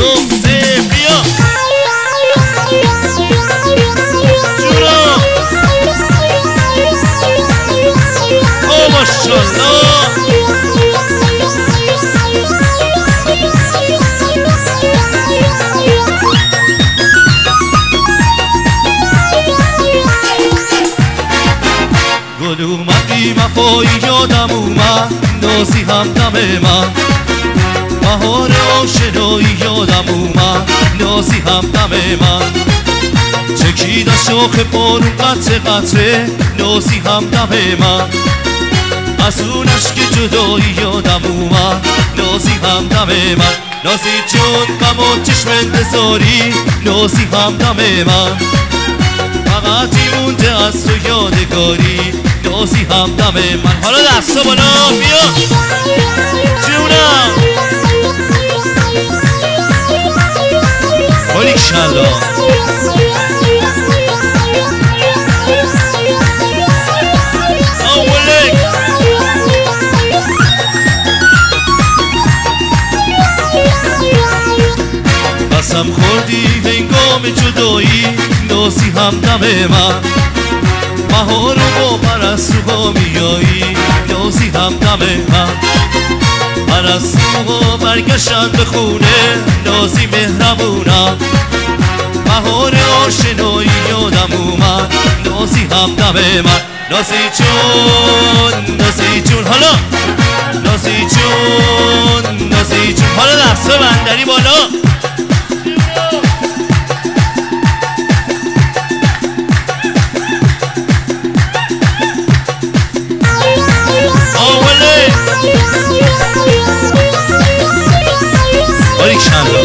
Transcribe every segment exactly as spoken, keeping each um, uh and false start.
دو سه بیا جورا او ماشالله گل اومدی وفایی یادم اومد نازی هم دم من بهار آشنایی یادم اومد نازی هم دم من چکید از شاخ بارون قطره قطره نازی هم دم من از اون عشق جدایی یادم اومد نازی هم دم من نازی جون غم و چشم انتظاری نازی هم دم من فقطی مونده از تو یادگاری نازی هم دم من حالا دستا بالا بیا جونم باریکشالله اولک قسم خوردی هنگام جدایی نازی هم دم من بهار و پرستوها میایی نازی هم دم من پرستوها برگشتن به خونه نازی مهربونم بهار آشنایی یادم اومد نازی هم دم من نازی جون نازی جون حالا نازی جون نازی جون حالا دست بندری بالا باریکشالله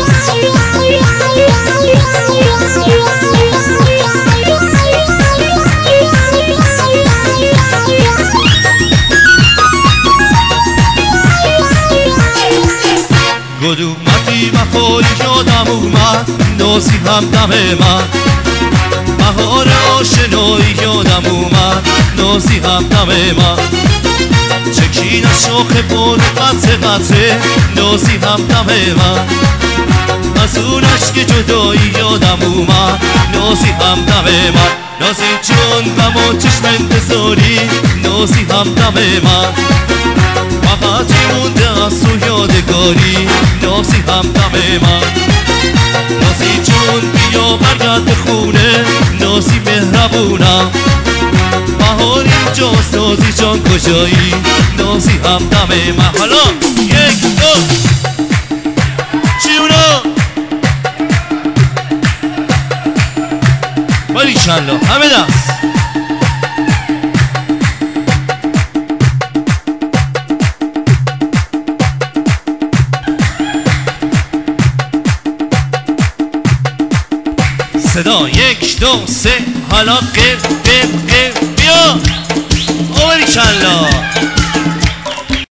گل اومدی وفایی یادم اومد نازی هم دم من بهار آشنایی یادم اومد نازی هم دم من چکین از شاخ بارون قطره قطره نازی هم دم من از اون عشق جدایی یادم اومد نازی هم دم من نازی جون غم و چشم انتظاری نازی هم دم من فقطی مونده از تو یادگاری نازی هم دم من نازی جون بیا برگرد به خونه نازی مهربونم بهار اینجاست نازی جان کجایی نازی هم دم من حالا یک دو جونا باریکشالله همه دست صدا یک دو سه حالا قیف قیف قیف بیا باریکشالله